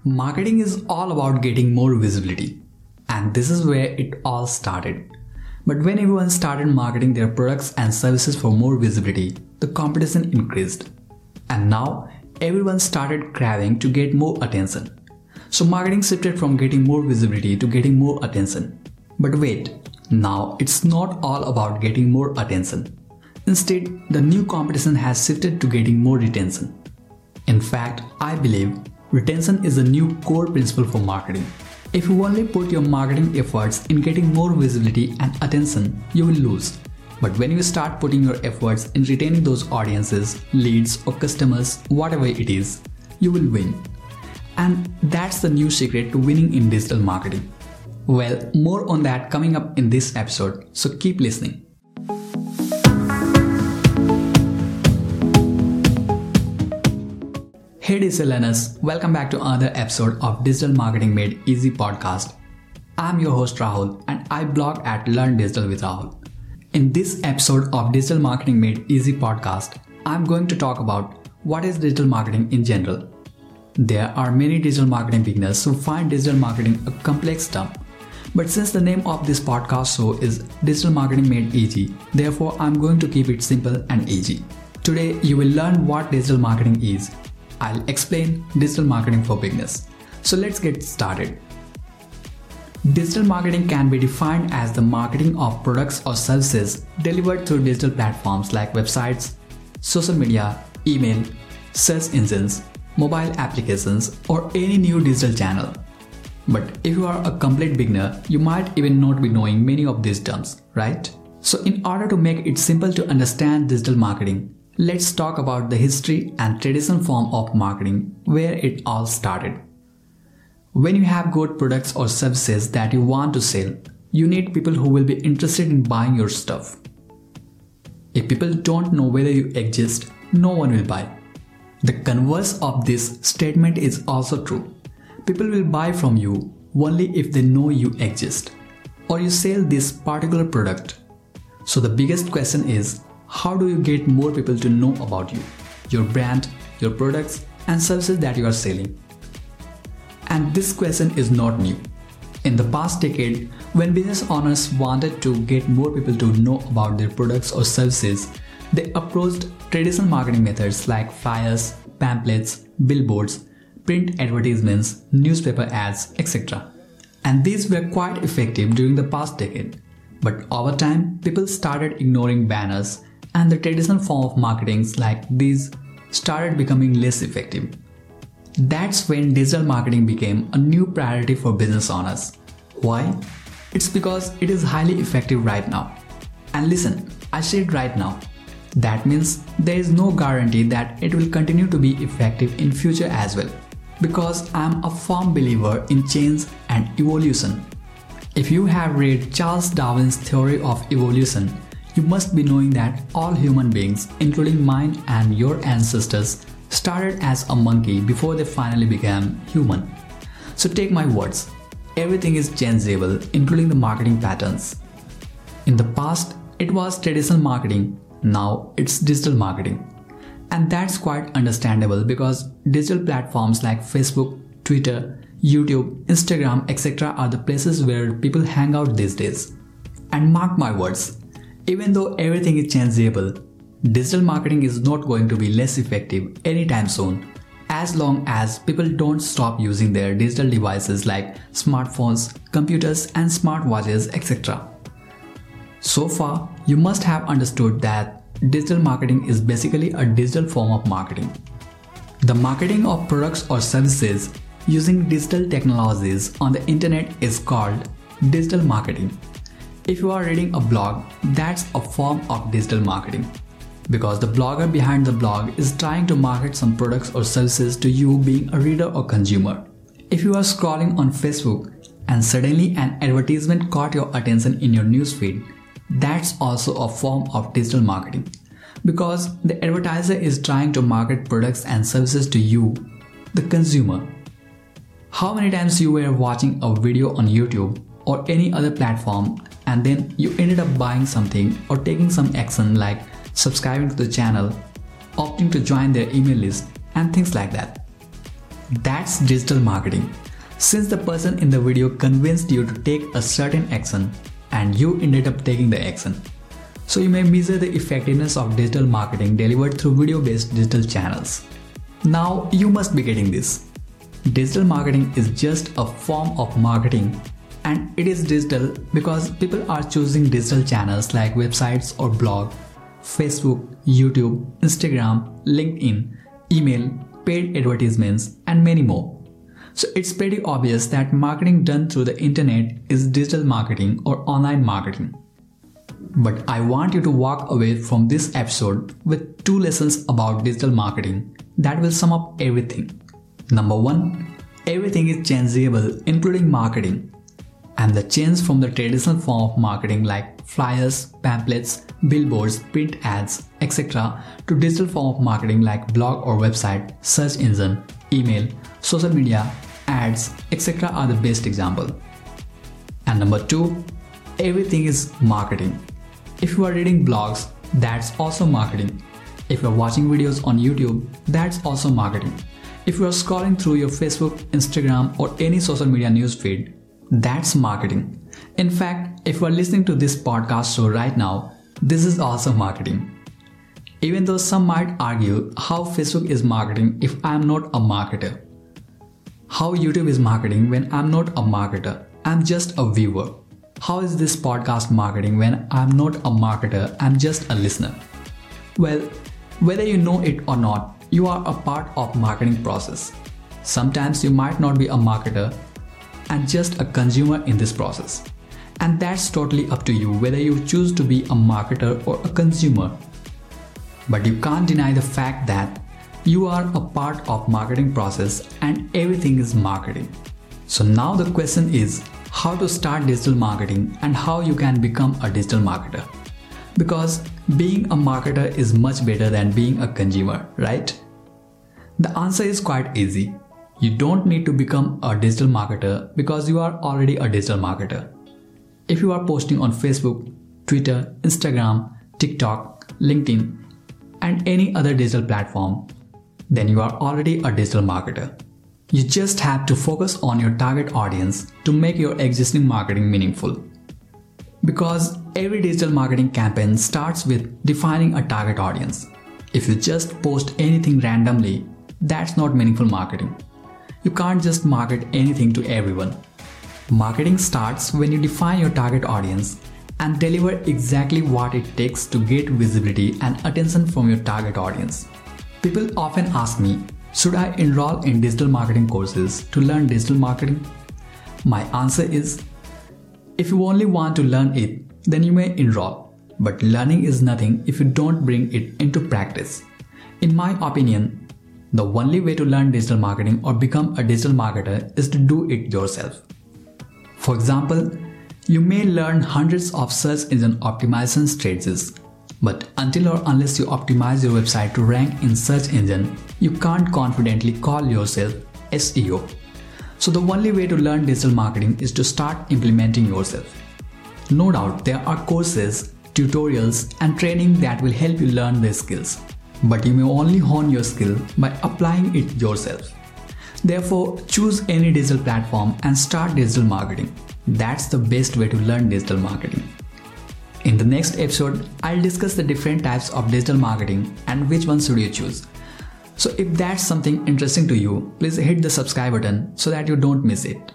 Marketing is all about getting more visibility, and this is where it all started. But when everyone started marketing their products and services for more visibility, the competition increased. And now everyone started craving to get more attention. So marketing shifted from getting more visibility to getting more attention. But wait, now it's not all about getting more attention. Instead, the new competition has shifted to getting more retention. In fact, I believe retention is a new core principle for marketing. If you only put your marketing efforts in getting more visibility and attention, you will lose. But when you start putting your efforts in retaining those audiences, leads or customers, whatever it is, you will win. And that's the new secret to winning in digital marketing. Well, more on that coming up in this episode, so keep listening. Hey digital learners, welcome back to another episode of Digital Marketing Made Easy podcast. I'm your host Rahul and I blog at Learn Digital with Rahul. In this episode of Digital Marketing Made Easy podcast, I'm going to talk about what is digital marketing in general. There are many digital marketing beginners who find digital marketing a complex term. But since the name of this podcast show is Digital Marketing Made Easy, therefore I'm going to keep it simple and easy. Today you will learn what digital marketing is. I'll explain digital marketing for beginners. So let's get started. Digital marketing can be defined as the marketing of products or services delivered through digital platforms like websites, social media, email, search engines, mobile applications, or any new digital channel. But if you are a complete beginner, you might even not be knowing many of these terms, right? So in order to make it simple to understand digital marketing, let's talk about the history and traditional form of marketing where it all started. When you have good products or services that you want to sell, you need people who will be interested in buying your stuff. If people don't know whether you exist, no one will buy. The converse of this statement is also true. People will buy from you only if they know you exist or you sell this particular product. So the biggest question is, how do you get more people to know about you, your brand, your products and services that you are selling? And this question is not new. In the past decade, when business owners wanted to get more people to know about their products or services, they approached traditional marketing methods like flyers, pamphlets, billboards, print advertisements, newspaper ads, etc. And these were quite effective during the past decade. But over time, people started ignoring banners and the traditional form of marketing like these started becoming less effective. That's when digital marketing became a new priority for business owners. Why? It's because it is highly effective right now. And listen, I said right now. That means there is no guarantee that it will continue to be effective in future as well. Because I am a firm believer in change and evolution. If you have read Charles Darwin's theory of evolution, you must be knowing that all human beings, including mine and your ancestors, started as a monkey before they finally became human. So take my words, everything is changeable, including the marketing patterns. In the past, it was traditional marketing, now it's digital marketing. And that's quite understandable because digital platforms like Facebook, Twitter, YouTube, Instagram, etc. are the places where people hang out these days. And mark my words, even though everything is changeable, digital marketing is not going to be less effective anytime soon, as long as people don't stop using their digital devices like smartphones, computers and smartwatches, etc. So far, you must have understood that digital marketing is basically a digital form of marketing. The marketing of products or services using digital technologies on the internet is called digital marketing. If you are reading a blog, that's a form of digital marketing. Because the blogger behind the blog is trying to market some products or services to you being a reader or consumer. If you are scrolling on Facebook and suddenly an advertisement caught your attention in your newsfeed, that's also a form of digital marketing. Because the advertiser is trying to market products and services to you, the consumer. How many times you were watching a video on YouTube or any other platform and then you ended up buying something or taking some action like subscribing to the channel, opting to join their email list and things like that. That's digital marketing. Since the person in the video convinced you to take a certain action and you ended up taking the action. So you may measure the effectiveness of digital marketing delivered through video-based digital channels. Now you must be getting this. Digital marketing is just a form of marketing, and it is digital because people are choosing digital channels like websites or blog, Facebook, YouTube, Instagram, LinkedIn, email, paid advertisements, and many more. So it's pretty obvious that marketing done through the internet is digital marketing or online marketing. But I want you to walk away from this episode with 2 lessons about digital marketing that will sum up everything. Number 1, everything is changeable, including marketing. And the change from the traditional form of marketing like flyers, pamphlets, billboards, print ads, etc. to digital form of marketing like blog or website, search engine, email, social media, ads, etc. are the best example. And number 2, everything is marketing. If you are reading blogs, that's also marketing. If you are watching videos on YouTube, that's also marketing. If you are scrolling through your Facebook, Instagram, or any social media news feed, that's marketing. In fact, if you are listening to this podcast show right now, this is also marketing. Even though some might argue how Facebook is marketing if I am not a marketer. How YouTube is marketing when I am not a marketer, I am just a viewer. How is this podcast marketing when I am not a marketer, I am just a listener? Well, whether you know it or not, you are a part of marketing process. Sometimes you might not be a marketer and just a consumer in this process. And that's totally up to you whether you choose to be a marketer or a consumer. But you can't deny the fact that you are a part of marketing process and everything is marketing. So now the question is how to start digital marketing and how you can become a digital marketer. Because being a marketer is much better than being a consumer, right? The answer is quite easy. You don't need to become a digital marketer because you are already a digital marketer. If you are posting on Facebook, Twitter, Instagram, TikTok, LinkedIn, and any other digital platform, then you are already a digital marketer. You just have to focus on your target audience to make your existing marketing meaningful. Because every digital marketing campaign starts with defining a target audience. If you just post anything randomly, that's not meaningful marketing. You can't just market anything to everyone. Marketing starts when you define your target audience and deliver exactly what it takes to get visibility and attention from your target audience. People often ask me, should I enroll in digital marketing courses to learn digital marketing? My answer is, if you only want to learn it, then you may enroll. But learning is nothing if you don't bring it into practice. In my opinion, the only way to learn digital marketing or become a digital marketer is to do it yourself. For example, you may learn hundreds of search engine optimization strategies, but until or unless you optimize your website to rank in search engine, you can't confidently call yourself SEO. So the only way to learn digital marketing is to start implementing yourself. No doubt there are courses, tutorials, and training that will help you learn these skills, but you may only hone your skill by applying it yourself. Therefore, choose any digital platform and start digital marketing. That's the best way to learn digital marketing. In the next episode, I'll discuss the different types of digital marketing and which one should you choose. So if that's something interesting to you, please hit the subscribe button so that you don't miss it.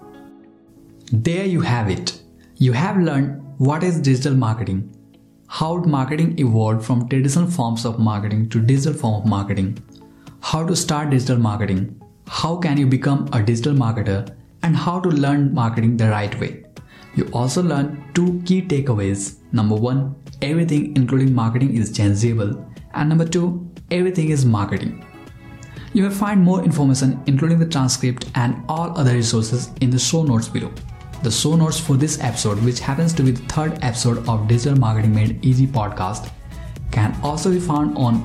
There you have it. You have learned what is digital marketing, how marketing evolved from traditional forms of marketing to digital form of marketing, how to start digital marketing, how can you become a digital marketer, and how to learn marketing the right way. You also learned 2 key takeaways. Number 1, everything including marketing is changeable, and number 2, everything is marketing. You will find more information including the transcript and all other resources in the show notes below. The show notes for this episode, which happens to be the 3rd episode of Digital Marketing Made Easy podcast, can also be found on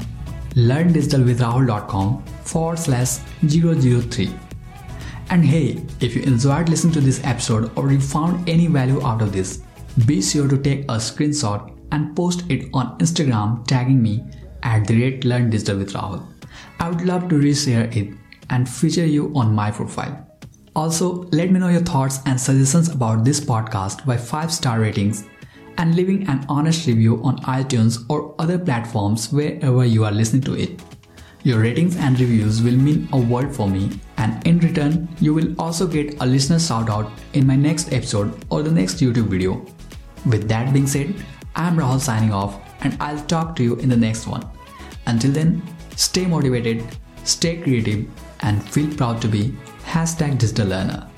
learndigitalwithrahul.com/003. And hey, if you enjoyed listening to this episode or you found any value out of this, be sure to take a screenshot and post it on Instagram tagging me @LearnDigitalWithRahul. I would love to reshare it and feature you on my profile. Also, let me know your thoughts and suggestions about this podcast by 5-star ratings and leaving an honest review on iTunes or other platforms wherever you are listening to it. Your ratings and reviews will mean a world for me, and in return, you will also get a listener shout out in my next episode or the next YouTube video. With that being said, I am Rahul signing off, and I'll talk to you in the next one. Until then, stay motivated, stay creative, and feel proud to be #DigitalLearner.